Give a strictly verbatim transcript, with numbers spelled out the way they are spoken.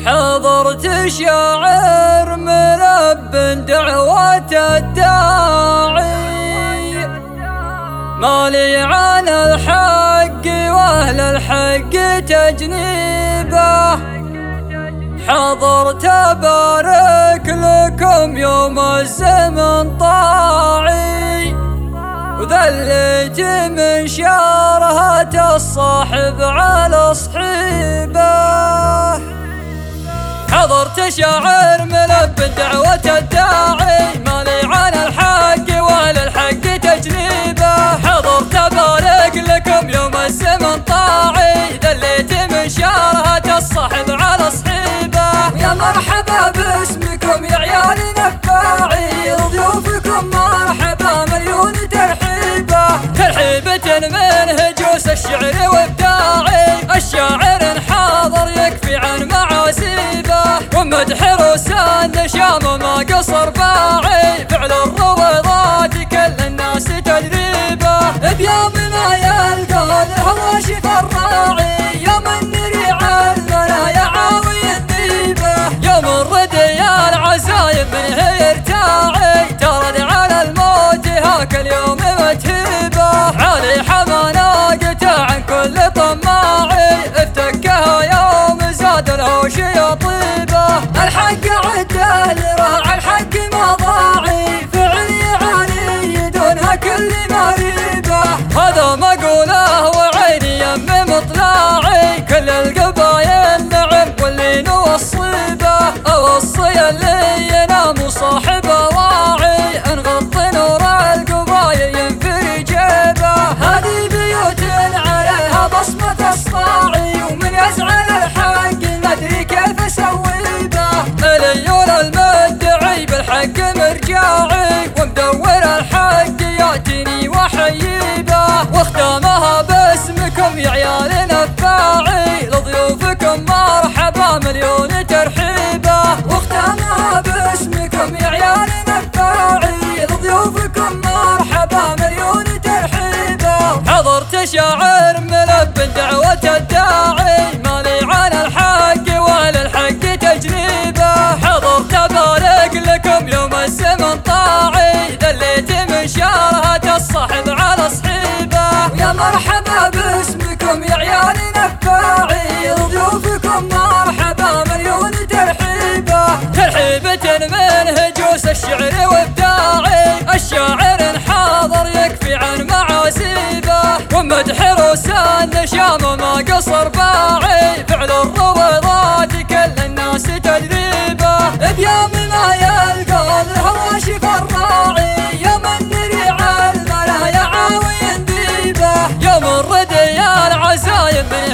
حضرت شاعر ملب دعوة الداعي، مالي عن الحق واهل الحق تجنيبه. حضرت ابارك لكم يوم الزمن طاعي، وذا اللي جي من شارهة الصاحب على صحيبه. حضرت شاعر ملب دعوة الداعي، مالي عن الحق واهل الحق تجنيبه. حضرت ابارك لكم يوم الزمن طاعي، ذليت من شارهة الصاحب على صحيبه. يا مرحبا باسمكم يا عيال نفاعي، ضيوفكم مرحبا مليون ترحيبه. ترحيبة من هجوس الشعر وابداعي، الشاعر حاضر يكفي عن معازيبه. ومدح روس النشام ما قصر باعي، فعل الروضات كل الناس تدريبه. بيوم ما يلقى الهواشف الراعي، يوم النريع المنايا عاوي الذيبه. يوم الردي العزايم من هي يرتاعي، ترد على الموت هاك اليوم متهيبه. علي حمانا قطع عن كل طماعي، افتكها يوم زاد الهوش يطيبه. الحق عدى لراعي الحق مضاعي، فعلي علي دونها كل مريبه. هذا مقوله وعيني يم مطلعي، كل القبايل نعم واللي نوصيبه. اوصي اللي ينام صاحب واعي، نغطي نور القبايل ينفري جيبه. هذه بيوت عليها بصمة الصاعي، ومن يزعل الحق مدري كيف اسويبه. مليون المدعي بالحق مرجاعي، ومدور الحق ياتيني وحييبه. واختامها باسمكم يا عيال نفاعي، لضيوفكم مرحبا مليون ترحيبه. واختامها باسمكم يا عيال نفاعي، لضيوفكم مرحبا مليون ترحيبه. حضرت شاعر ملب دعوة الداعي، مالي عن الحق واهل الحق تجنيبه. حضرت ابارك لكم يوم الزمن طاعي، ذليت من شارهة الصاحب على صحيبه. يا مرحبا باسمكم يا عيال نفاعي، ضيوفكم مرحبا مليون ترحيبه. ترحيبة من هجوس الشعر وابداعي، الشاعر حاضر يكفي عن معازيبه. ومدح روس النشام ما قصر باعي، فعل الروضات كل الناس تدريبه. بيوم ما يلقى الهواشف الراعي، يوم النريع المنايا عاوي ذيبه. يوم الردي العزايم من